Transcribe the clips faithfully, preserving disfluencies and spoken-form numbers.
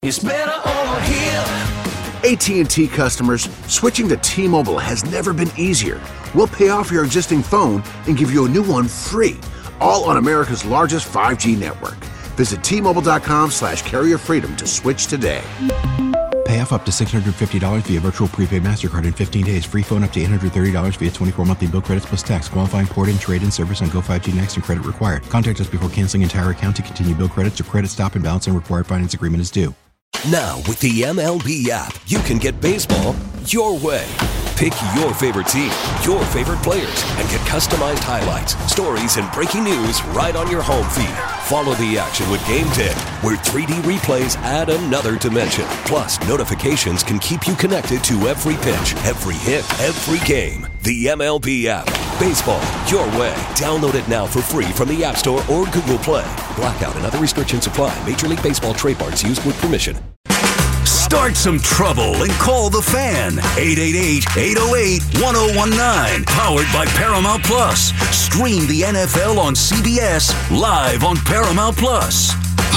It's better over here. A T and T customers, switching to T-Mobile has never been easier. We'll pay off your existing phone and give you a new one free, all on America's largest five G network. Visit T-Mobile.com slash carrier freedom to switch today. Pay off up to six hundred fifty dollars via virtual prepaid MasterCard in fifteen days. Free phone up to eight hundred thirty dollars via twenty-four monthly bill credits plus tax. Qualifying port and trade-in service on Go five G Next and credit required. Contact us before canceling entire account to continue bill credits or credit stop and balance and required finance agreement is due. Now, with the M L B app, you can get baseball your way. Pick your favorite team, your favorite players, and get customized highlights, stories, and breaking news right on your home feed. Follow the action with Game Day, where three D replays add another dimension. Plus, notifications can keep you connected to every pitch, every hit, every game. The M L B app. Baseball your way. Download it now for free from the App Store or Google Play. Blackout and other restrictions apply. Major League Baseball trademarks used with permission. Start some trouble and call the Fan. eight eight eight, eight oh eight, one oh one nine. Powered by Paramount Plus. Stream the N F L on C B S live on Paramount Plus.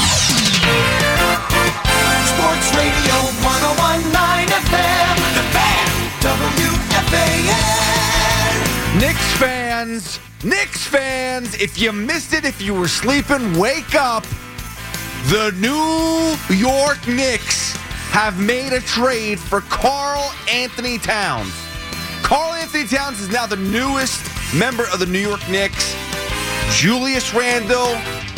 Sports Radio one oh one point nine F M. The Fan. W F A N. Knicks fans, Knicks fans, if you missed it, if you were sleeping, wake up. The New York Knicks have made a trade for Karl Anthony Towns. Karl Anthony Towns is now the newest member of the New York Knicks. Julius Randle,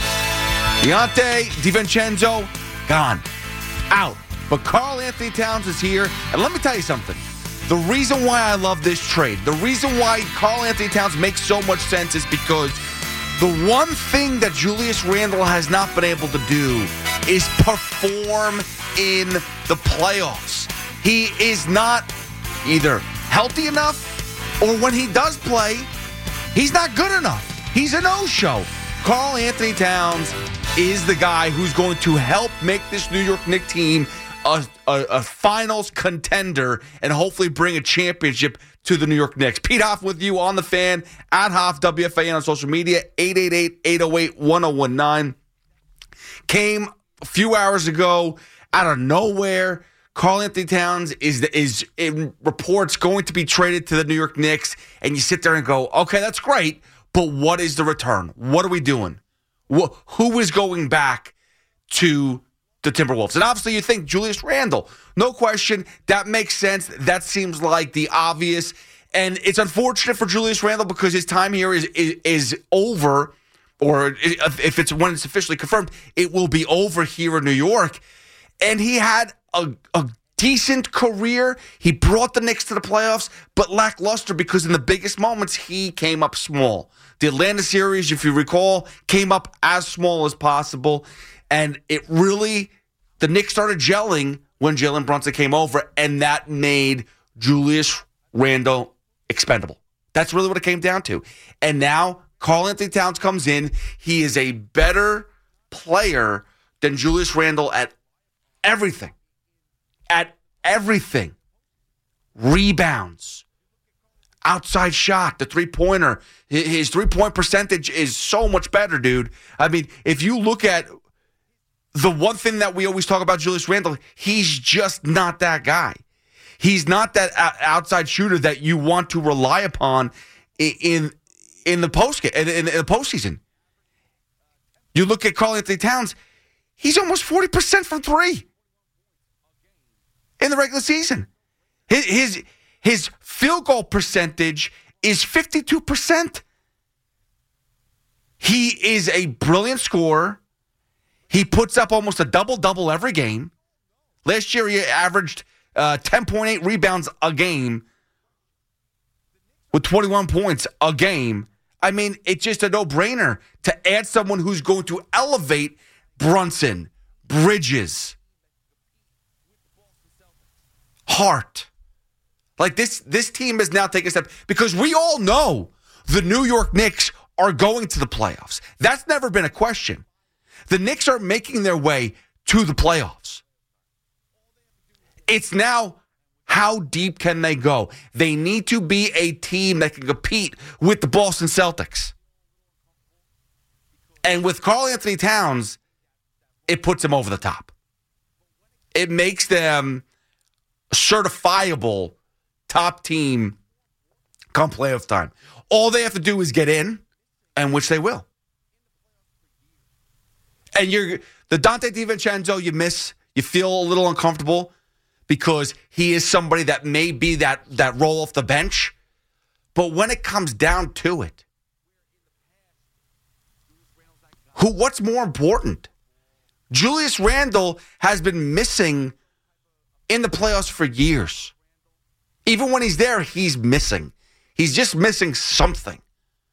Deontay DiVincenzo, gone, out. But Karl Anthony Towns is here, and let me tell you something. The reason why I love this trade, the reason why Karl Anthony Towns makes so much sense is because the one thing that Julius Randle has not been able to do is perform in the playoffs. He is not either healthy enough, or when he does play, he's not good enough. He's a no-show. Karl Anthony Towns is the guy who's going to help make this New York Knicks team a, a, a finals contender and hopefully bring a championship to the New York Knicks. Pete Hoff with you on the Fan, at Hoff W F A N on social media, eight eight eight, eight oh eight, one oh one nine. Came a few hours ago out of nowhere. Karl Anthony Towns is is in reports going to be traded to the New York Knicks, and you sit there and go, okay, that's great, but what is the return? What are we doing? Wh- who is going back to the Timberwolves? And obviously you think Julius Randle. No question. That makes sense. That seems like the obvious. And it's unfortunate for Julius Randle because his time here is is, is over, or if it's when it's officially confirmed, it will be over here in New York. And he had a, a decent career. He brought the Knicks to the playoffs, but lackluster because in the biggest moments, he came up small. The Atlanta series, if you recall, came up as small as possible. And it really, the Knicks started gelling when Jalen Brunson came over, and that made Julius Randle expendable. That's really what it came down to. And now Karl Anthony Towns comes in. He is a better player than Julius Randle at everything. At everything. Rebounds. Outside shot, the three-pointer. His three-point percentage is so much better, dude. I mean, if you look at the one thing that we always talk about Julius Randle, he's just not that guy. He's not that outside shooter that you want to rely upon in in the post in, in the postseason. You look at Karl Anthony Towns, he's almost forty percent from three in the regular season. His his, his field goal percentage is fifty-two percent. He is a brilliant scorer. He puts up almost a double-double every game. Last year, he averaged uh, ten point eight rebounds a game with twenty-one points a game. I mean, it's just a no-brainer to add someone who's going to elevate Brunson, Bridges, Hart. Like, this, this team has now taken a step because we all know the New York Knicks are going to the playoffs. That's never been a question. The Knicks are making their way to the playoffs. It's now, how deep can they go? They need to be a team that can compete with the Boston Celtics. And with Karl Anthony Towns, it puts him over the top. it makes them a certifiable top team come playoff time. All they have to do is get in, and which they will. And you're the Dante DiVincenzo you miss, you feel a little uncomfortable because he is somebody that may be that, that roll off the bench. But when it comes down to it, who? What's more important? Julius Randle has been missing in the playoffs for years. Even when he's there, he's missing. He's just missing something.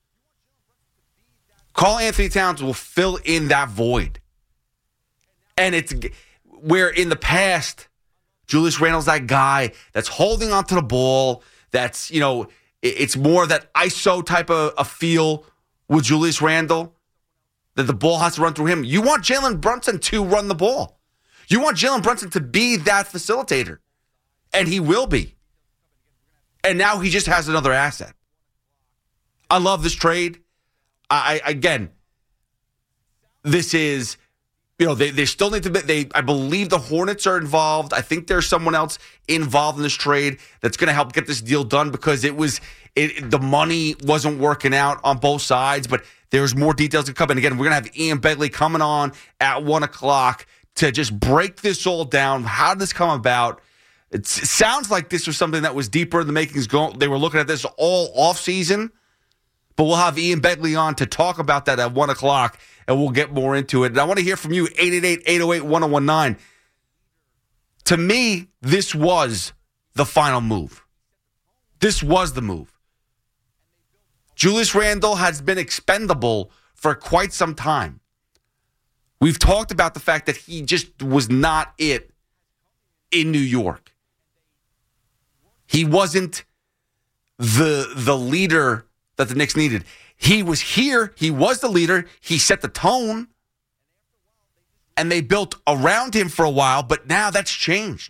Karl-Anthony Towns will fill in that void. And it's where in the past, Julius Randle's that guy that's holding onto the ball. That's, you know, it's more that I S O type of a feel with Julius Randle, that the ball has to run through him. You want Jalen Brunson to run the ball. You want Jalen Brunson to be that facilitator. And he will be. And now he just has another asset. I love this trade. I, again, this is, you know, they, they still need to be, they, I believe the Hornets are involved. I think there's someone else involved in this trade that's going to help get this deal done because it was, it, the money wasn't working out on both sides, but there's more details to come. And again, we're going to have Ian Begley coming on at one o'clock to just break this all down. How did this come about? It's, it sounds like this was something that was deeper in the makings. Going, they were looking at this all off season. But we'll have Ian Begley on to talk about that at one o'clock, and we'll get more into it. And I want to hear from you, eight eight eight, eight oh eight, one oh one nine. To me, this was the final move. This was the move. Julius Randle has been expendable for quite some time. We've talked about the fact that he just was not it in New York. He wasn't the, the leader that the Knicks needed. He was here. He was the leader. He set the tone. And they built around him for a while, but now that's changed.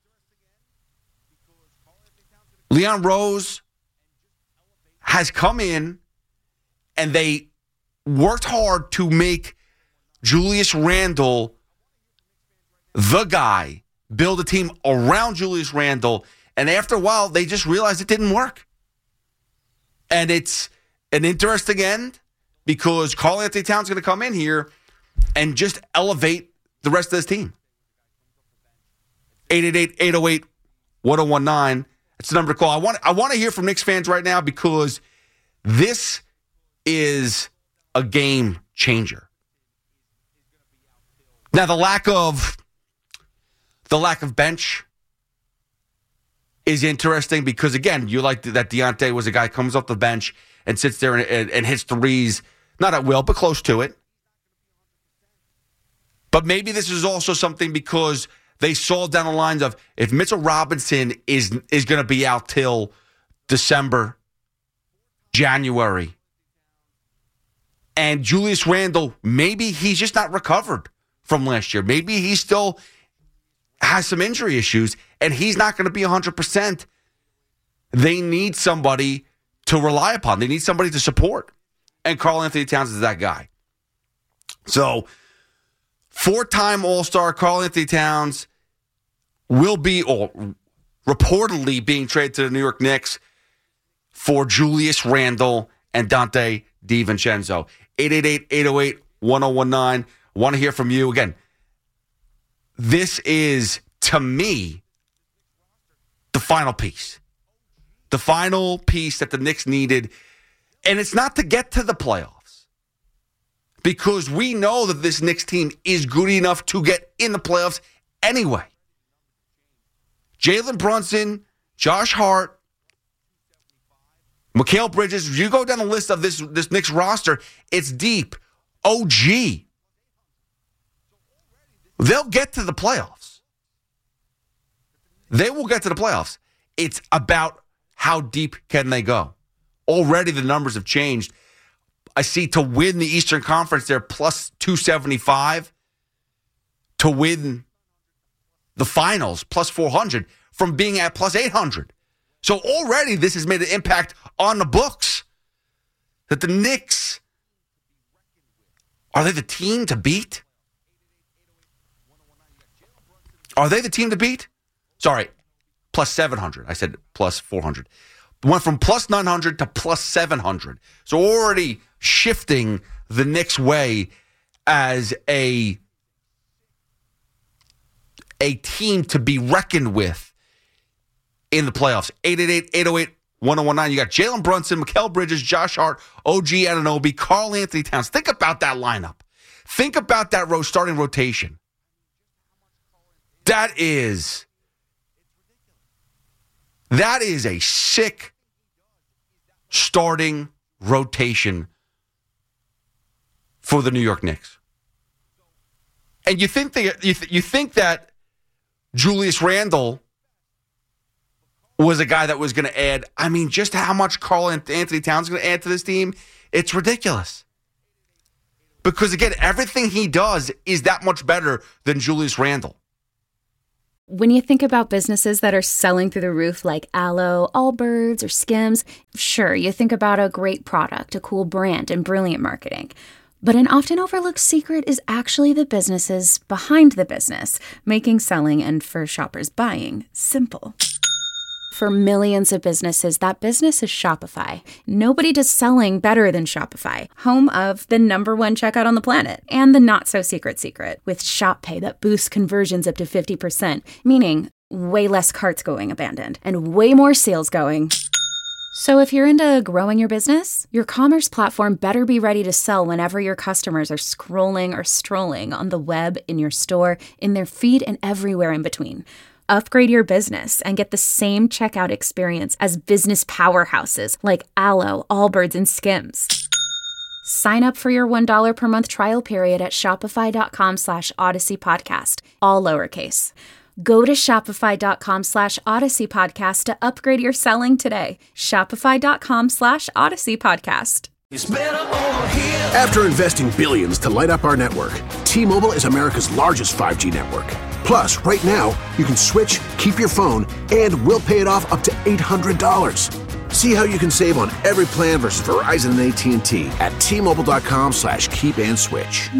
Leon Rose has come in, and they worked hard to make Julius Randle the guy, build a team around Julius Randle, and after a while, they just realized it didn't work. And it's an interesting end because Karl-Anthony Towns is going to come in here and just elevate the rest of this team. eight eight eight, eight oh eight, one oh one nine. That's the number to call. I want, I want to hear from Knicks fans right now because this is a game changer. Now, the lack of the lack of bench is interesting because, again, you like that Deontay was a guy who comes off the bench and sits there and, and, and hits threes, not at will, but close to it. But maybe this is also something because they saw down the lines of if Mitchell Robinson is, is going to be out till December, January, and Julius Randle, maybe he's just not recovered from last year. Maybe he still has some injury issues, and he's not going to be one hundred percent. They need somebody to rely upon. They need somebody to support. And Karl-Anthony Towns is that guy. So, four-time All-Star Karl-Anthony Towns will be, or reportedly being traded to the New York Knicks for Julius Randle and Dante DiVincenzo. eight eight eight, eight oh eight, one oh one nine. Want to hear from you. Again, this is, to me, the final piece. The final piece that the Knicks needed. And it's not to get to the playoffs. Because we know that this Knicks team is good enough to get in the playoffs anyway. Jalen Brunson, Josh Hart, Mikal Bridges. You go down the list of this, this Knicks roster, it's deep. O G. They'll get to the playoffs. They will get to the playoffs. It's about how deep can they go. Already the numbers have changed. I see to win the Eastern Conference, they're plus two seventy-five. To win the finals, plus four hundred, from being at plus eight hundred. So already this has made an impact on the books. That the Knicks, are they the team to beat? Are they the team to beat? Sorry, plus seven hundred. I said plus four hundred. Went from plus nine hundred to plus seven hundred. So already shifting the Knicks' way as a, a team to be reckoned with in the playoffs. eight eight eight, eight oh eight, one oh one nine. You got Jalen Brunson, Mikal Bridges, Josh Hart, O G Anunoby, Karl Anthony Towns. Think about that lineup. Think about that ro- starting rotation. That is, that is a sick starting rotation for the New York Knicks. And you think they, you, th- you think that Julius Randle was a guy that was going to add, I mean, just how much Karl Anthony Towns is going to add to this team, it's ridiculous. Because, again, everything he does is that much better than Julius Randle. When you think about businesses that are selling through the roof like Aloe, Allbirds, or Skims, sure, you think about a great product, a cool brand, and brilliant marketing. But an often overlooked secret is actually the businesses behind the business, making selling and, for shoppers, buying simple. For millions of businesses, that business is Shopify. Nobody does selling better than Shopify, home of the number one checkout on the planet and the not-so-secret secret with Shop Pay that boosts conversions up to fifty percent, meaning way less carts going abandoned and way more sales going. So if you're into growing your business, your commerce platform better be ready to sell whenever your customers are scrolling or strolling on the web, in your store, in their feed, and everywhere in between. Upgrade your business and get the same checkout experience as business powerhouses like Aloe, Allbirds, and Skims. Sign up for your one dollar per month trial period at shopify.com slash Odyssey Podcast, all lowercase. Go to shopify.com slash Odyssey Podcast to upgrade your selling today. Shopify.com slash Odyssey Podcast. After investing billions to light up our network, T-Mobile is America's largest five G network. Plus, right now, you can switch, keep your phone, and we'll pay it off up to eight hundred dollars. See how you can save on every plan versus Verizon and A T and T at T-Mobile.com slash keep and switch.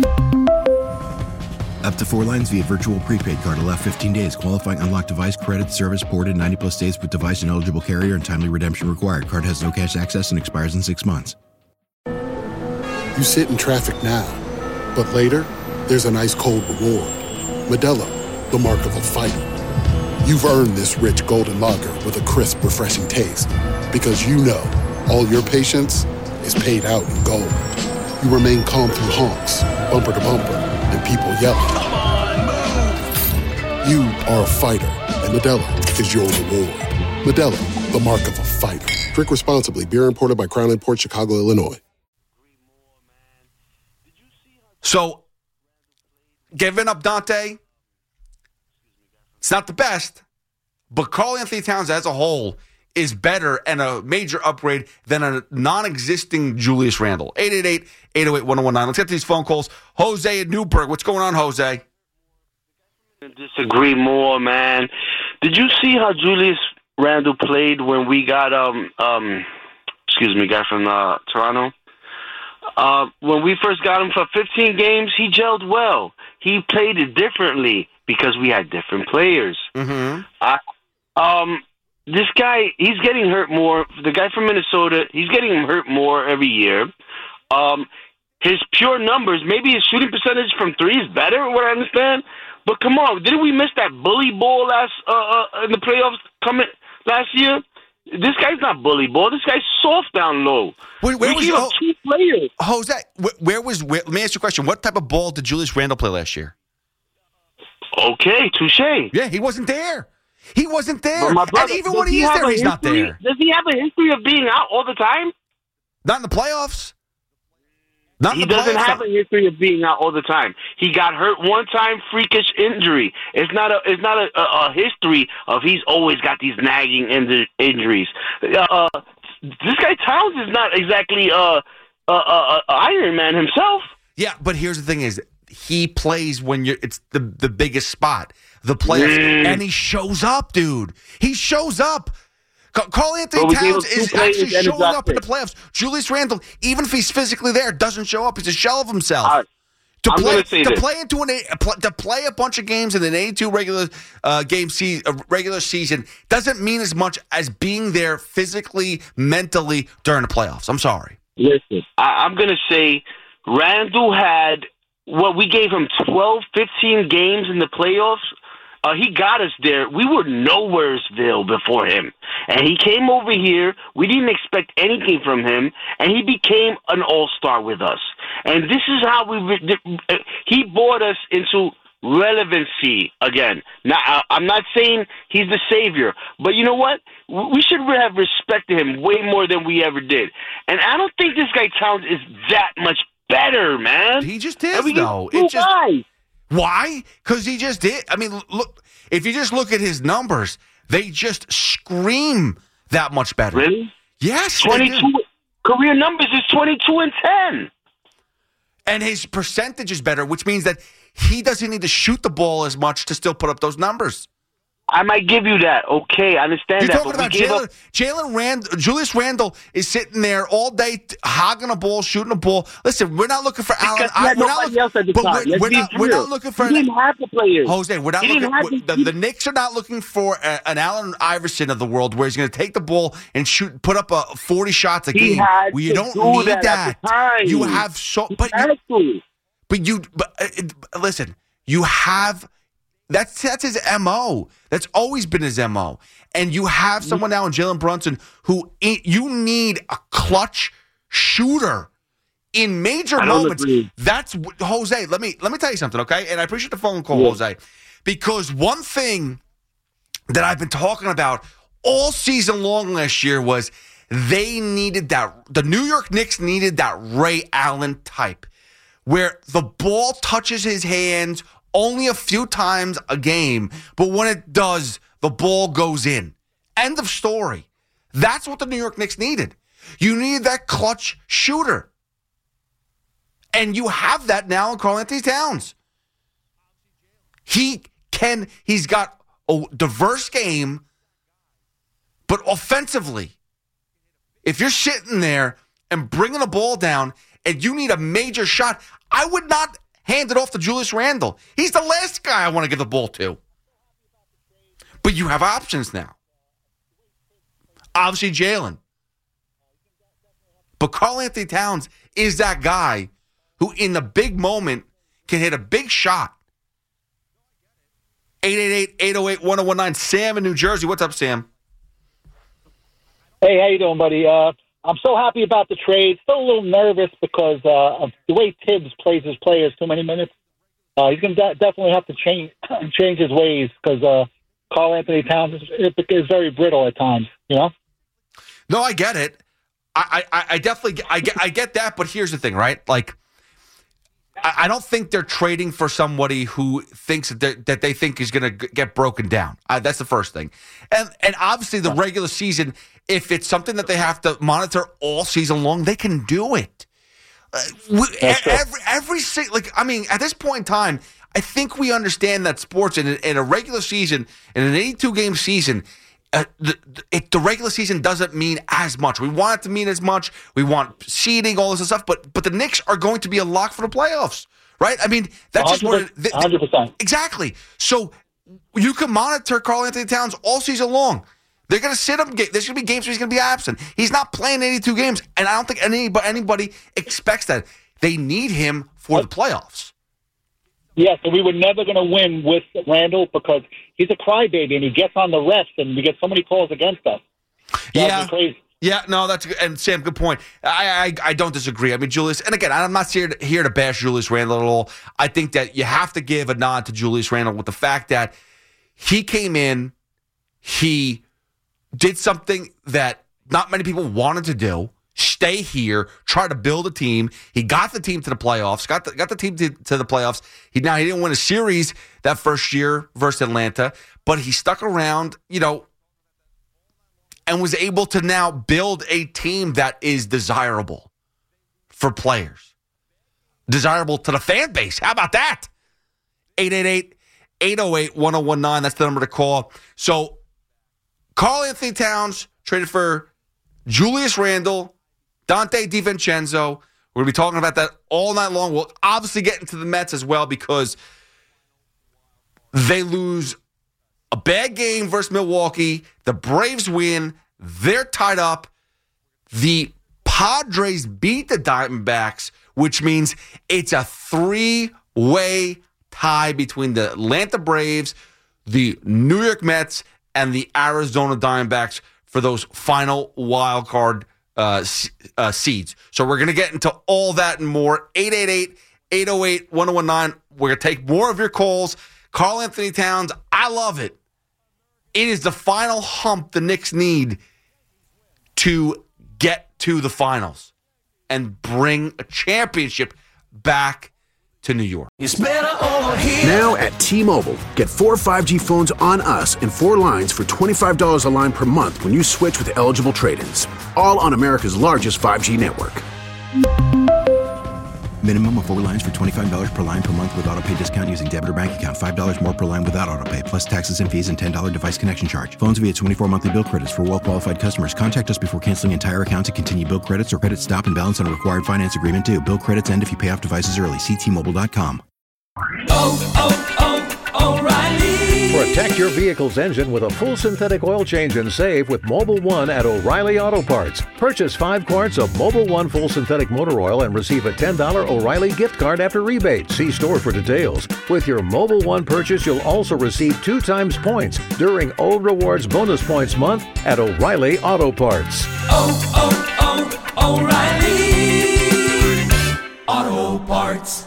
Up to four lines via virtual prepaid card. Allow fifteen days. Qualifying unlocked device credit service ported ninety plus days with device and eligible carrier and timely redemption required. Card has no cash access and expires in six months. You sit in traffic now, but later, there's an ice cold reward. Modelo, the mark of a fighter. You've earned this rich golden lager with a crisp, refreshing taste. Because you know, all your patience is paid out in gold. You remain calm through honks, bumper to bumper, and people yelling. Come on, move! You are a fighter, and Modelo is your reward. Modelo, the mark of a fighter. Drink responsibly. Beer imported by Crown Imports, Chicago, Illinois. So, giving up Dante, it's not the best, but Karl Anthony Towns as a whole is better and a major upgrade than a non-existing Julius Randle. eight eight eight, eight oh eight, one oh one nine. Let's get to these phone calls. Jose at Newburgh. What's going on, Jose? Disagree more, man. Did you see how Julius Randle played when we got, um, um, excuse me, guy from uh, Toronto? Uh, when we first got him for fifteen games, he gelled well. He played it differently because we had different players. Mm-hmm. I, um, this guy, he's getting hurt more. The guy from Minnesota, he's getting hurt more every year. Um, his pure numbers, maybe his shooting percentage from three is better, what I understand. But come on, didn't we miss that bully ball last uh, uh, in the playoffs coming last year? This guy's not bully ball. This guy's soft down low. Wait, where we was gave up two players. Jose, where, where was? Where, let me ask you a question. What type of ball did Julius Randle play last year? Okay, touche. Yeah, he wasn't there. He wasn't there. Brother, and even when he, he is there, he's history, not there. Does he have a history of being out all the time? Not in the playoffs. Not in he the doesn't playoffs. have a history of being out all the time. He got hurt one time, freakish injury. It's not a. It's not a, a, a history of he's always got these nagging in- injuries. Uh, this guy Towns is not exactly uh, uh, uh, uh, Iron Man himself. Yeah, but here's the thing: is he plays when you're. It's the the biggest spot, the playoffs, Mm. and he shows up, dude. He shows up. Karl Anthony Well, we gave Towns him two is players actually and showing a up in the draft playoffs. Julius Randle, even if he's physically there, doesn't show up. He's a shell of himself. Uh, To I'm play, gonna say to this. play into an eight- to play a bunch of games in an eighty-two regular uh, game se- uh, regular season doesn't mean as much as being there physically, mentally during the playoffs. I'm sorry. Listen, I, I'm going to say Randall had what we gave him twelve, fifteen games in the playoffs. Uh, he got us there. We were nowheresville before him. And he came over here. We didn't expect anything from him. And he became an all-star with us. And this is how we re- he brought us into relevancy again. Now, I, I'm not saying he's the savior. But you know what? We should have respected him way more than we ever did. And I don't think this guy Towns is that much better, man. He just is, And we though. get two It just guys. Why? Because he just did. I mean, look. If you just look at his numbers, they just scream that much better. Really? Yes, they twenty-two do. career numbers is twenty-two and ten. And his percentage is better, which means that he doesn't need to shoot the ball as much to still put up those numbers. I might give you that. Okay, I understand You're that. talking but we about gave Jalen. up- Jalen Rand, Julius Randle is sitting there all day t- hogging a ball, shooting a ball. Listen, we're not looking for Allen. Because he had we're not nobody look- else at the but time. we're, Let's we're be not. We're real. not looking for. He didn't have the players. Jose, we're not He didn't looking. have The, the- the Knicks are not looking for a, an Allen Iverson of the world, where he's going to take the ball and shoot, put up a forty shots a He game. had Well, you to don't do need that that. at the time. You have so, He but you, had to. but you, but uh, it- listen, you have. That's that's his M O. That's always been his M O. And you have someone now in Jalen Brunson who i- you need a clutch shooter in major I don't moments. agree. That's wh- Jose. Let me let me tell you something, okay? And I appreciate the phone call, Yeah. Jose, because one thing that I've been talking about all season long last year was they needed that. The New York Knicks needed that Ray Allen type, where the ball touches his hands only a few times a game, but when it does, the ball goes in. End of story. That's what the New York Knicks needed. You needed that clutch shooter. And you have that now in Karl-Anthony Towns. He can, he's got a diverse game, but offensively, if you're sitting there and bringing the ball down and you need a major shot, I would not hand it off to Julius Randle. He's the last guy I want to give the ball to. But you have options now. Obviously, Jalen. But Karl-Anthony Towns is that guy who, in the big moment, can hit a big shot. eight eight eight, eight oh eight, one oh one nine. Sam in New Jersey. What's up, Sam? Hey, how you doing, buddy? Uh, I'm so happy about the trade. Still a little nervous because uh, of the way Tibbs plays his players too many minutes. Uh, he's going to de- definitely have to change change his ways because uh, Karl-Anthony Towns is, is very brittle at times, you know? No, I get it. I, I, I definitely get, I get I get that, but here's the thing, right? Like, I, I don't think they're trading for somebody who thinks that, they're- that they think is going to get broken down. Uh, that's the first thing, and and obviously the regular season, if it's something that they have to monitor all season long, they can do it. Uh, we, every every si- like I mean, at this point in time, I think we understand that sports in a, in a regular season, in an eighty-two game season. Uh, the, the, it, the regular season doesn't mean as much. We want it to mean as much. We want seeding, all this stuff. But but the Knicks are going to be a lock for the playoffs, right? I mean, that's just what it is. one hundred percent. Exactly. So you can monitor Karl-Anthony Towns all season long. They're going to sit him. There's going to be games where he's going to be absent. He's not playing eighty-two games, and I don't think anybody, anybody expects that. They need him for the playoffs. Yes, and we were never going to win with Randall because he's a crybaby and he gets on the refs and we get so many calls against us. Drives Yeah. me crazy. Yeah, no, that's good. And Sam, good point. I, I I don't disagree. I mean, Julius, and again, I'm not here to, here to bash Julius Randle at all. I think that you have to give a nod to Julius Randle with the fact that he came in, he did something that not many people wanted to do. Stay here, try to build a team. He got the team to the playoffs, got the, got the team to, to the playoffs. He now he didn't win a series that first year versus Atlanta, but he stuck around, you know, and was able to now build a team that is desirable for players. Desirable to the fan base. How about that? eight eight eight, eight oh eight, one oh one nine. That's the number to call. So, Karl-Anthony Towns traded for Julius Randle, Dante DiVincenzo. We're We're going to be talking about that all night long. We'll obviously get into the Mets as well because they lose a bad game versus Milwaukee. The Braves win. They're tied up. The Padres beat the Diamondbacks, which means it's a three-way tie between the Atlanta Braves, the New York Mets, and the Arizona Diamondbacks for those final wild card uh, uh, seeds. So we're going to get into all that and more. eight eight eight, eight oh eight, one oh one nine. We're going to take more of your calls. Karl Anthony Towns, I love it. It is the final hump the Knicks need to get to the finals and bring a championship back to New York. It's better over here. Now at T-Mobile, get four five G phones on us and four lines for twenty-five dollars a line per month when you switch with eligible trade-ins. All on America's largest five G network. Minimum of four lines for twenty-five dollars per line per month with auto pay discount using debit or bank account. five dollars more per line without auto pay, plus taxes and fees and ten dollars device connection charge. Phones via twenty-four monthly bill credits for well-qualified customers. Contact us before canceling entire account to continue bill credits or credit stop and balance on a required finance agreement due. Bill credits end if you pay off devices early. See T Mobile dot com. Oh, oh, oh, O'Reilly. Protect your vehicle's engine with a full synthetic oil change and save with Mobile One at O'Reilly Auto Parts. Purchase five quarts of Mobile One full synthetic motor oil and receive a ten dollars O'Reilly gift card after rebate. See store for details. With your Mobile One purchase, you'll also receive two times points during O Rewards Bonus Points Month at O'Reilly Auto Parts. Oh, oh, oh, O'Reilly Auto Parts.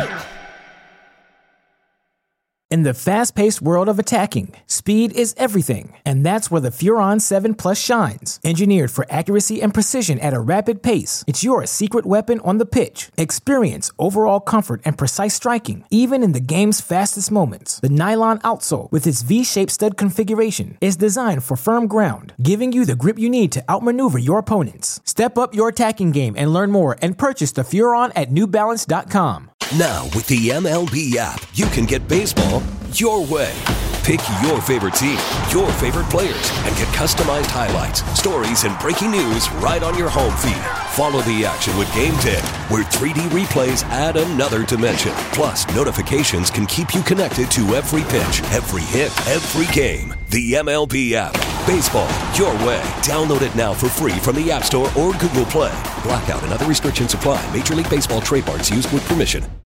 In the fast-paced world of attacking, speed is everything, and that's where the Furon seven Plus shines. Engineered for accuracy and precision at a rapid pace, it's your secret weapon on the pitch. Experience overall comfort and precise striking, even in the game's fastest moments. The nylon outsole, with its V-shaped stud configuration, is designed for firm ground, giving you the grip you need to outmaneuver your opponents. Step up your attacking game and learn more and purchase the Furon at New Balance dot com. Now, with the M L B app, you can get baseball your way. Pick your favorite team, your favorite players, and get customized highlights, stories, and breaking news right on your home feed. Follow the action with Game Day, where three D replays add another dimension. Plus, notifications can keep you connected to every pitch, every hit, every game. The M L B app. Baseball your way. Download it now for free from the App Store or Google Play. Blackout and other restrictions apply. Major League Baseball trademarks used with permission.